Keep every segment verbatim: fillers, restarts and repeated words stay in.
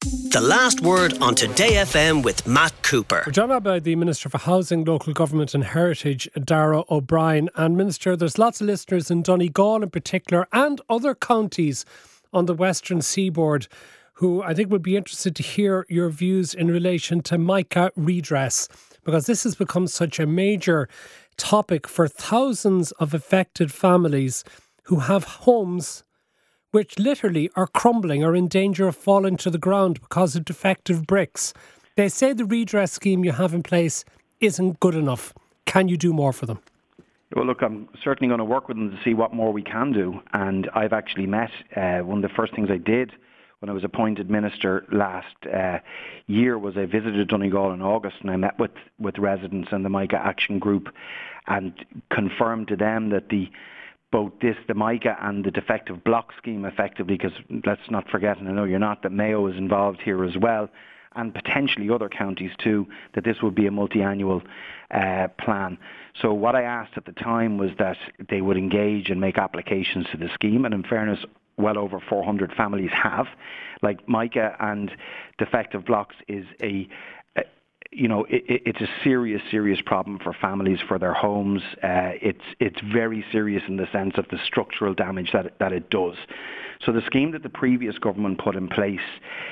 The Last Word on Today F M with Matt Cooper. We're joined by the Minister for Housing, Local Government and Heritage, Darragh O'Brien. And Minister, there's lots of listeners in Donegal in particular and other counties on the western seaboard who I think would be interested to hear your views in relation to MICA redress, because this has become such a major topic for thousands of affected families who have homes which literally are crumbling or in danger of falling to the ground because of defective bricks. They say the redress scheme you have in place isn't good enough. Can you do more for them? Well, look, I'm certainly going to work with them to see what more we can do. And I've actually met, uh, one of the first things I did when I was appointed minister last uh, year was I visited Donegal in August, and I met with, with residents and the MICA Action Group and confirmed to them that the both this, the MICA and the defective block scheme effectively, because let's not forget, and I know you're not, that Mayo is involved here as well, and potentially other counties too, that this would be a multi-annual uh, plan. So what I asked at the time was that they would engage and make applications to the scheme, and in fairness, well over four hundred families have. Like MICA and defective blocks is a You know, it, it's a serious, serious problem for families, for their homes. Uh, it's it's very serious in the sense of the structural damage that it, that it does. So the scheme that the previous government put in place,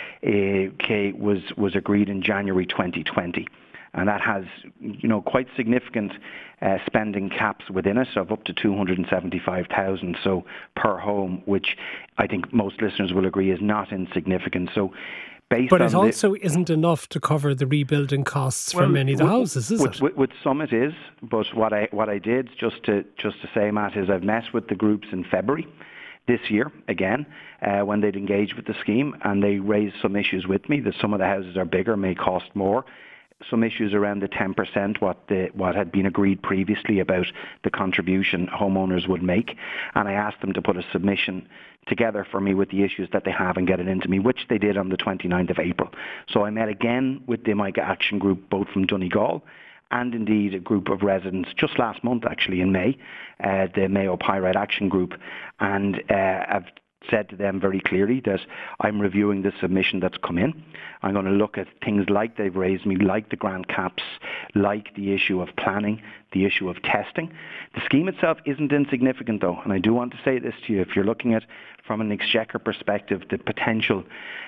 uh, Kay, was was agreed in January twenty twenty, and that has, you know, quite significant uh, spending caps within it of up to two hundred seventy-five thousand so per home, which I think most listeners will agree is not insignificant. So. But it also the, isn't enough to cover the rebuilding costs well, for many of the with, houses, is with, it? With, with some it is, but what I what I did, just to just to say, Matt, is I've met with the groups in February this year, again, uh, when they'd engaged with the scheme, and they raised some issues with me, that some of the houses are bigger, may cost more. Some issues around the ten percent, what the what had been agreed previously about the contribution homeowners would make. And I asked them to put a submission together for me with the issues that they have and get it into me, which they did on the twenty-ninth of April. So I met again with the MICA Action Group, both from Donegal and indeed a group of residents just last month, actually in May, uh, the Mayo Pyrite Action Group, and uh, I've said to them very clearly that I'm reviewing the submission that's come in. I'm going to look at things like they've raised me, like the grant caps, like the issue of planning, the issue of testing. The scheme itself isn't insignificant though, and I do want to say this to you. If you're looking at from an exchequer perspective, the potential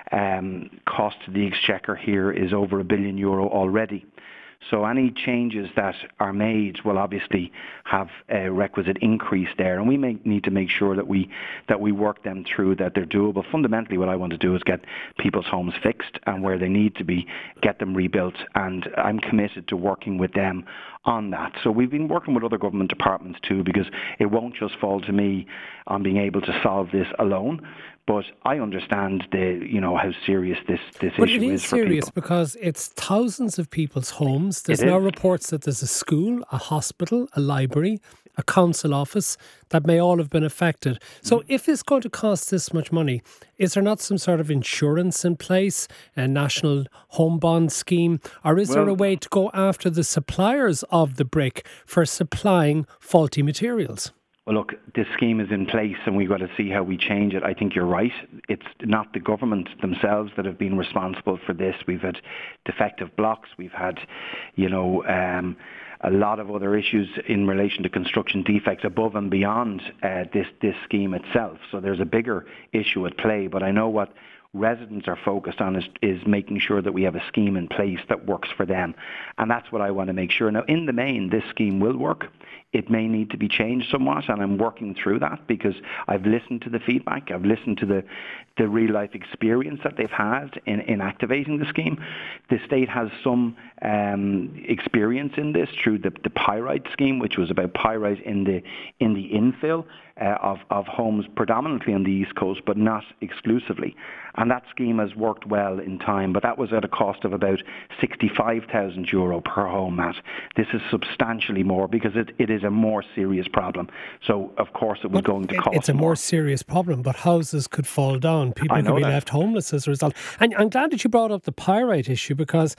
um, cost to the exchequer here is over a billion euro already. So any changes that are made will obviously have a requisite increase there, and we may need to make sure that we that we work them through, that they're doable. Fundamentally, what I want to do is get people's homes fixed, and where they need to be, get them rebuilt, and I'm committed to working with them on that. So we've been working with other government departments too, because it won't just fall to me on being able to solve this alone. But I understand the, you know, how serious this, this but issue is for people. But it is serious because it's thousands of people's homes. There's it now is. reports that there's a school, a hospital, a library, a council office that may all have been affected. So mm. if it's going to cost this much money, is there not some sort of insurance in place, a national home bond scheme, or is well, there a way to go after the suppliers of the brick for supplying faulty materials? Well, look, this scheme is in place and we've got to see how we change it. I think you're right. It's not the government themselves that have been responsible for this. We've had defective blocks. We've had, you know, um, a lot of other issues in relation to construction defects above and beyond uh, this, this scheme itself. So there's a bigger issue at play. But I know what residents are focused on is, is making sure that we have a scheme in place that works for them. And that's what I want to make sure. Now, in the main, this scheme will work. It may need to be changed somewhat, and I'm working through that because I've listened to the feedback. I've listened to the, the real-life experience that they've had in, in activating the scheme. The state has some um, experience in this through the, the Pyrite scheme, which was about pyrite in the in the infill uh, of, of homes predominantly on the East Coast, but not exclusively. And that scheme has worked well in time, but that was at a cost of about sixty-five thousand euro per home, Matt. This is substantially more because it, it is a more serious problem. So, of course, it was but going to cost It's a more, more serious problem, but houses could fall down. People could be that. left homeless as a result. And I'm glad that you brought up the pyrite issue because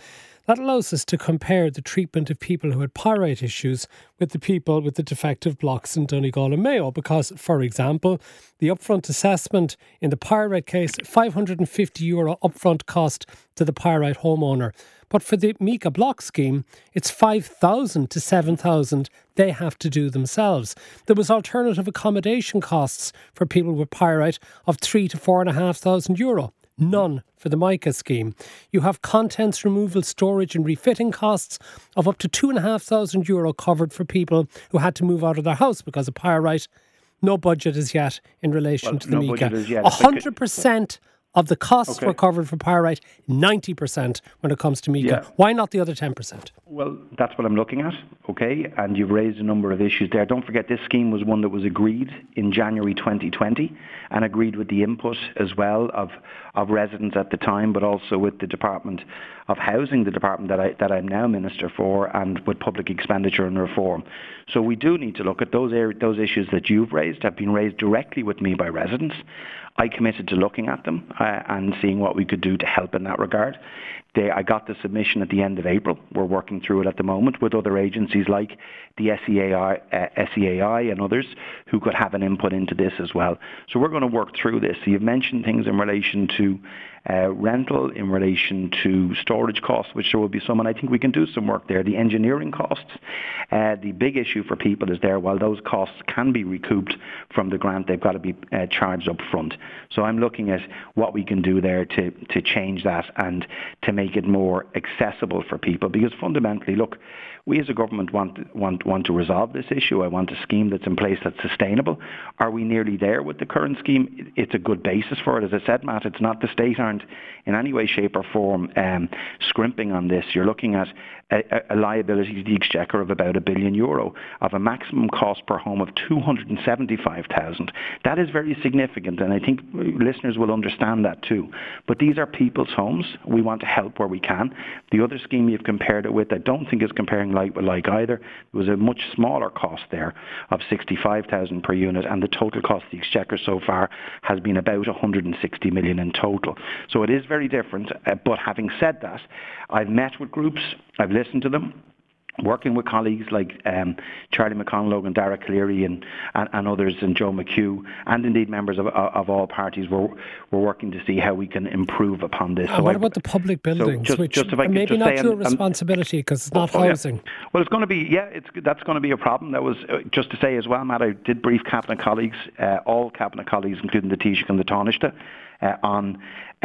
That allows us to compare the treatment of people who had pyrite issues with the people with the defective blocks in Donegal and Mayo. Because, for example, the upfront assessment in the pyrite case, five hundred fifty euro upfront cost to the pyrite homeowner. But for the Mica block scheme, it's five thousand to seven thousand they have to do themselves. There was alternative accommodation costs for people with pyrite of three to four and a half thousand euro. None for the Mica scheme. You have contents removal, storage and refitting costs of up to two and a half thousand euro covered for people who had to move out of their house because of pyrite. No budget as yet in relation well, to the no Mica. one hundred percent of the costs okay. were covered for pyrite, ninety percent when it comes to Mica. Yeah. Why not the other ten percent? Well, that's what I'm looking at, okay? And you've raised a number of issues there. Don't forget, this scheme was one that was agreed in January twenty twenty and agreed with the input as well of, of residents at the time, but also with the Department of Housing, the department that, I, that I'm now Minister for, and with Public Expenditure and Reform. So we do need to look at those, areas, those issues that you've raised, have been raised directly with me by residents. I committed to looking at them uh, and seeing what we could do to help in that regard. They, I got the submission at the end of April. We're working through it at the moment with other agencies like the S E A I, uh, S E A I and others who could have an input into this as well. So we're going to work through this. So you've mentioned things in relation to uh, rental, in relation to storage costs, which there will be some, and I think we can do some work there. The engineering costs, uh, the big issue for people is there, while those costs can be recouped from the grant, they've got to be uh, charged up front. So I'm looking at what we can do there to, to change that and to make it more accessible for people, because fundamentally, look, we as a government want, want, want to resolve this issue. I want a scheme that's in place that's sustainable. Are we nearly there with the current scheme? It's a good basis for it. As I said, Matt, it's not, the state aren't in any way, shape or form um, scrimping on this. You're looking at a, a liability to the Exchequer of about a billion euro, of a maximum cost per home of two hundred seventy-five thousand. That is very significant, and I think listeners will understand that too. But these are people's homes. We want to help where we can. The other scheme you've compared it with, I don't think is comparing like with like either. There was a much smaller cost there of sixty-five thousand per unit, and the total cost of the Exchequer so far has been about one hundred sixty million in total. So it is very different. Uh, but having said that, I've met with groups, I've listened to them, working with colleagues like um, Charlie McConalogue and Dara Cleary and, and, and others, and Joe McHugh, and indeed members of, of all parties. We're, we're working to see how we can improve upon this. And so what I, about the public buildings, so just, which just maybe maybe not say, your um, responsibility because it's not oh, housing? Yeah. Well, it's going to be, yeah, it's that's going to be a problem. That was, uh, just to say as well, Matt, I did brief Cabinet colleagues, uh, all Cabinet colleagues, including the Taoiseach and the Taoiseach, uh, on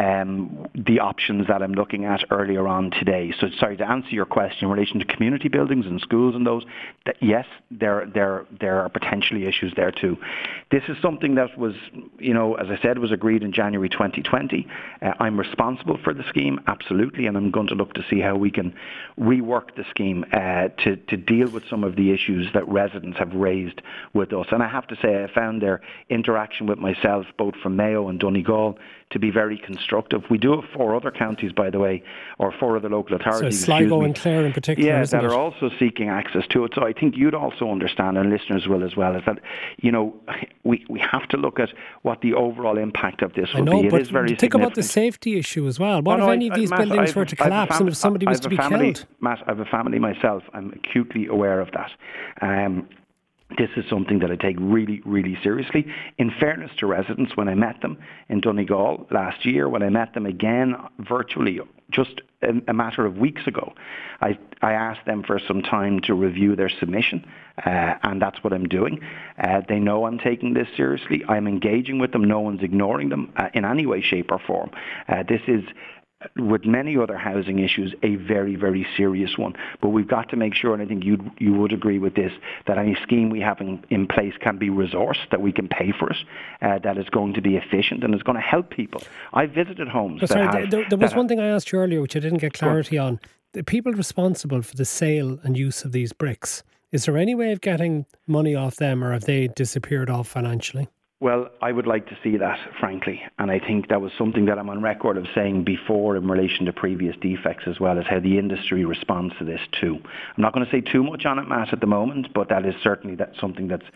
Um, the options that I'm looking at earlier on today. So, sorry, to answer your question in relation to community buildings and schools and those, that yes, there there there are potentially issues there too. This is something that was, you know, as I said, was agreed in January twenty twenty. Uh, I'm responsible for the scheme, absolutely, and I'm going to look to see how we can rework the scheme uh, to to deal with some of the issues that residents have raised with us. And I have to say, I found their interaction with myself, both from Mayo and Donegal, to be very constructive. We do have four other counties, by the way, or four other local authorities. So Sligo and Clare in particular, yeah, isn't that it? are also seeking access to it. So I think you'd also understand, and listeners will as well, is that, you know, we, we have to look at what the overall impact of this will I know, be. It but is very think about the significant. safety issue as well. What Oh, if no, any I- of these Matt, buildings I've- were to I've a collapse fam- and if somebody was I've to a be family, killed? Matt, I have a family myself. I'm acutely aware of that. Um, This is something that I take really, really seriously. In fairness to residents, when I met them in Donegal last year, when I met them again virtually just a, a matter of weeks ago, I, I asked them for some time to review their submission, uh, and that's what I'm doing. Uh, they know I'm taking this seriously. I'm engaging with them. No one's ignoring them uh, in any way, shape or form. Uh, this is, with many other housing issues, a very, very serious one. But we've got to make sure, and I think you you would agree with this, that any scheme we have in, in place can be resourced, that we can pay for it, uh, that is going to be efficient and is going to help people. I visited homes But that sorry, have, there, there was that one thing I asked you earlier which I didn't get clarity on. The people responsible for the sale and use of these bricks, is there any way of getting money off them, or have they disappeared off financially? Well, I would like to see that, frankly, and I think that was something that I'm on record of saying before in relation to previous defects as well, as how the industry responds to this too. I'm not going to say too much on it, Matt, at the moment, but that is certainly that's something that's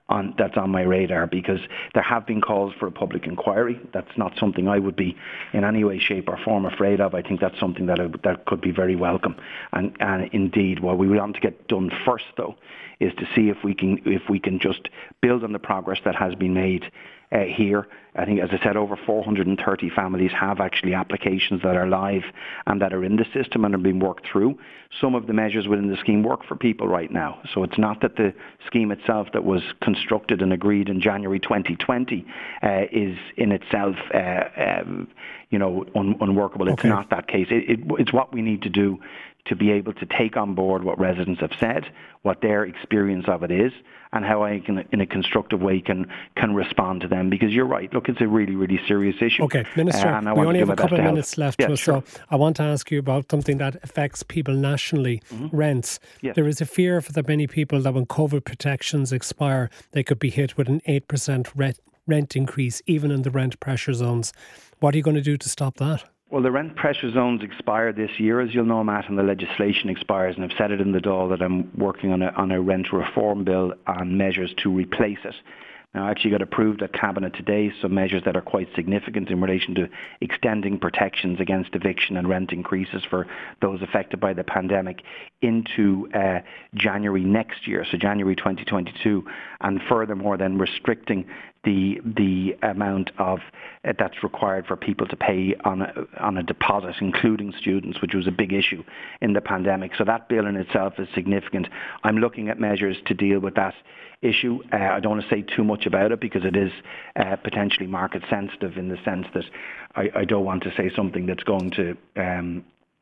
on that's on my radar, because there have been calls for a public inquiry. That's not something I would be in any way, shape or form afraid of. I think that's something that I, that could be very welcome. And, and indeed, what we want to get done first, though, is to see if we can if we can just build on the progress that has been made uh, here. I think, as I said, over four hundred thirty families have actually applications that are live and that are in the system and are being worked through. Some of the measures within the scheme work for people right now. So it's not that the scheme itself that was constructed and agreed in January twenty twenty uh, is in itself uh, um, you know, un- unworkable. It's okay. Not that case. It, it, it's what we need to do to be able to take on board what residents have said, what their experience of it is, and how I can, in a constructive way, can can respond to them. Because you're right, look, it's a really, really serious issue. Okay, Minister, uh, we only have a couple of minutes left, yeah, so sure. I want to ask you about something that affects people nationally, mm-hmm. rents. Yes. There is a fear for the many people that when COVID protections expire, they could be hit with an eight percent rent, rent increase, even in the rent pressure zones. What are you going to do to stop that? Well, the rent pressure zones expire this year, as you'll know, Matt, and the legislation expires. And I've said it in the Dáil that I'm working on a, on a rent reform bill and measures to replace it. Now, I actually got approved at Cabinet today some measures that are quite significant in relation to extending protections against eviction and rent increases for those affected by the pandemic into uh, January next year, so January twenty twenty-two, and furthermore then restricting the the amount of uh, that's required for people to pay on a, on a deposit, including students, which was a big issue in the pandemic. So that bill in itself is significant. I'm looking at measures to deal with that issue. Uh, I don't want to say too much about it because it is uh, potentially market sensitive, in the sense that I, I don't want to say something that's going to um,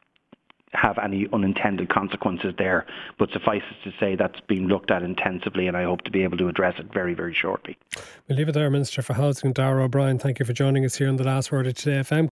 have any unintended consequences there. But suffice it to say that's being looked at intensively, and I hope to be able to address it very, very shortly. We'll leave it there, Minister for Housing, Darragh O'Brien. Thank you for joining us here on The Last Word of Today F M.